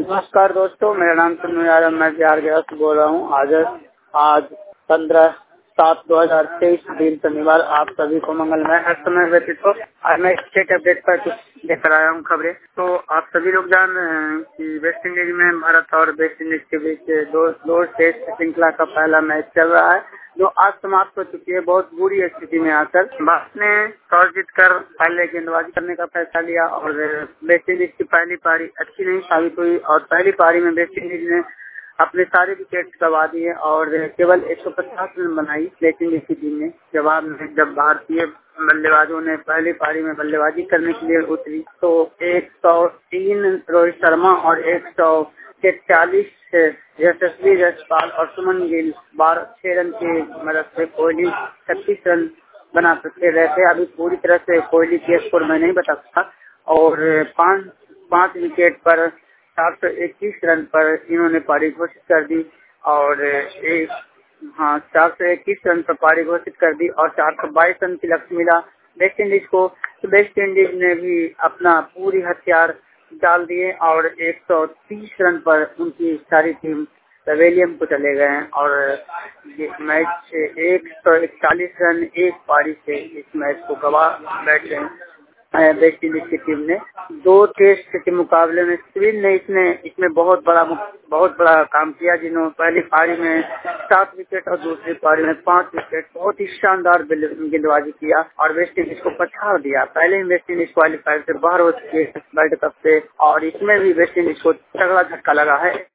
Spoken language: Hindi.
नमस्कार दोस्तों, मेरा नाम तन्मय यादव, मैं बिहार गया से बोल रहा हूँ। आज 15/7/2023 दिन शनिवार। आप सभी को मंगलमय हर समय व्यतीत हो। आज मैं स्टेट अपडेट पर कुछ लेकर आया हूँ खबरें। तो आप सभी लोग जान रहे हैं कि वेस्ट इंडीज में भारत और वेस्ट इंडीज के बीच दो टेस्ट श्रृंखला का पहला मैच चल रहा है, जो आज समाप्त हो चुकी है। बहुत बुरी स्थिति में आकर भारत ने टॉस जीतकर पहले गेंदबाजी करने का फैसला लिया और वेस्ट इंडीज की पहली पारी अच्छी नहीं साबित हुई और पहली पारी में वेस्ट इंडीज ने अपने सारे विकेट गंवा दिए और केवल 150 रन बनाई वेस्ट इंडीज की टीम ने। जवाब में जब भारतीय बल्लेबाजों ने पहली पारी में बल्लेबाजी करने के लिए उतरी तो 103 रोहित शर्मा और 143 यशस्वी जायसवाल और सुमन गिल 6 रन की मदद से कोहली 36 रन बना सकते रहते। अभी पूरी तरह से कोहली के स्कोर में नहीं बता सकता और पांच विकेट पर 421 रन पर इन्होंने पारी घोषित कर दी और 421 रन पर पारी घोषित कर दी और 422 रन की लक्ष्य मिला वेस्ट इंडीज को। तो वेस्ट इंडीज ने भी अपना पूरी हथियार डाल दिए और 130 रन पर उनकी सारी टीम पवेलियन को चले गए हैं और ये मैच 141 रन एक पारी से इस मैच को गवा बैठ गए वेस्ट इंडीज की टीम ने। 2 टेस्ट के मुकाबले में सिविल ने इसमें बहुत बड़ा काम किया, जिन्होंने पहली पारी में 7 विकेट और दूसरी पारी में 5 विकेट बहुत ही शानदार गेंदबाजी किया और वेस्ट इंडीज को पछाड़ दिया। पहले ही वेस्ट इंडीज क्वालीफायर से बाहर हो चुकी है वर्ल्ड कप से और इसमें भी वेस्ट इंडीज को तगड़ा झटका लगा है।